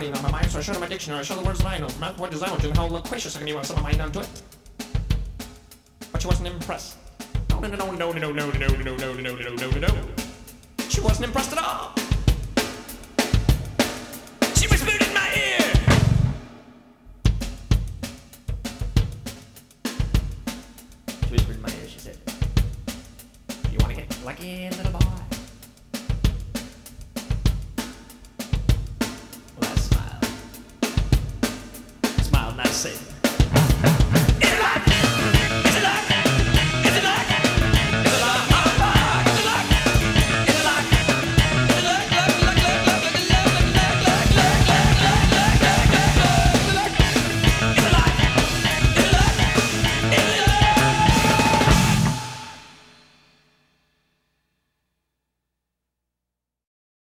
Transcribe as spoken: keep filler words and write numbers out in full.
body, not my mind, so I showed her my dictionary, I showed the words that I know. Math, what design, and how loquacious I can use some of my mind to it. But she wasn't impressed. No, no, no, no, no, no, no, no, no, no, no, no, no, no. She wasn't impressed at all. She whispered in my ear. She whispered in my ear, she said, you want to get lucky, little boy? Well, I smiled. Smiled and I said,